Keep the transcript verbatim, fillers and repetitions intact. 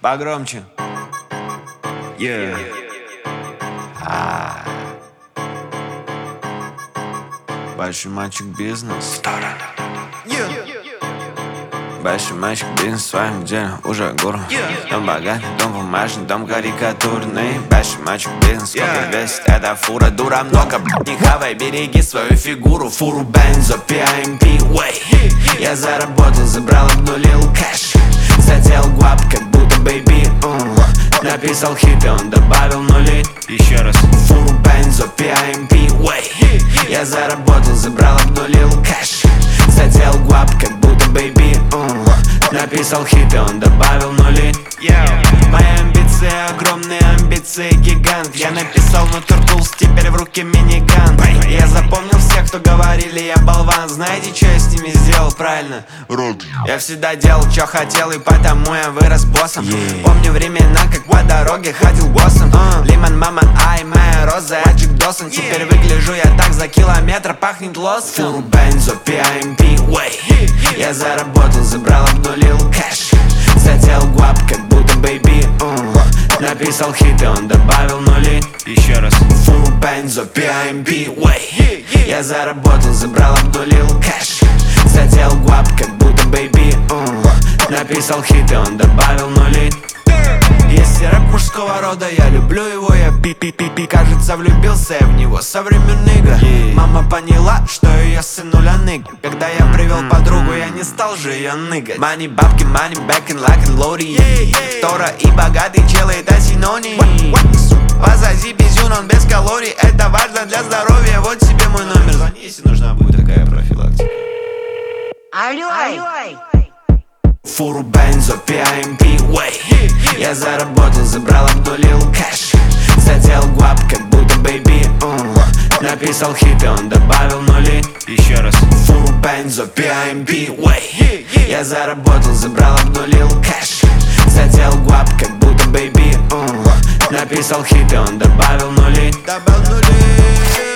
Погромче. Yeah. А. Большой мальчик бизнес. Yeah. Большой мальчик бизнес в своем деле уже гуру. Yeah. Дом богатый, дом бумажный, дом карикатурный. Большой мальчик бизнес, сколько yeah. весит эта фура. Дура много, не хавай, береги свою фигуру. Фуру бензо, пи эй эм пи, way. Я заработал, забрал, обнулил кэш. Задел гуап, как будто бэйби, uh. Написал хит и он добавил нули. Еще раз. Фуру бензо, пи эй эм пи, way. Я заработал, забрал, обнулил кэш. Задел гуап, как будто бэйби, uh. Написал хит и он добавил нули. yeah. Мои амбиции огромные, амбиции гигант. Я написал на Turtles, теперь в руке миниган. Я запомнил всех, кто говорили, я болван. Знаете, что я с ними сделал правильно? Рот. Я всегда делал, что хотел, и потому я вырос боссом. yeah. Помню времена, как по дороге ходил боссом. uh. Лимон, мама, ай, моя роза, я Джек Доссон. yeah. Теперь выгляжу я так, за километр пахнет лоском. Фуру бензо, пи эй эм пи, way. Я заработал, забрал, обнулил кэш. Задел гуап, как будто бэйби, uh. Написал хит и он добавил нули. Еще раз. Фуру бензо, пи эй эм пи, way. Я заработал, забрал, обнулил кэш. Задел гуап, как будто бэйби, uh. Написал хит и он добавил нули. Есть рэп мужского рода, я люблю его, я пи-пи-пи-пи. Кажется, влюбился я в него со времен нига. yeah. Мама поняла, что ее сынуля нык. Когда я привел подругу, я не стал же ее ныгать. Money, бабки, money, back and like and loaded. yeah, yeah. Тора и богатый чел, это синоним. Позади пизюн, он без калорий. Это важно для здоровья, вот себе мой номер. Звони, если нужна будет такая профилактика. Алло, алло. Фуру бензо, пи эй эм пи, way. Я заработал, забрал, обнулил кэш. Задел гуап, как будто бэйби, uh. Написал хит и он добавил нули. Еще раз. Фуру бензо, пи эй эм пи, way. Я заработал, забрал, обнулил кэш. Задел гуап, как будто бэйби, uh. Написал хит и он добавил нули. Добавил нули.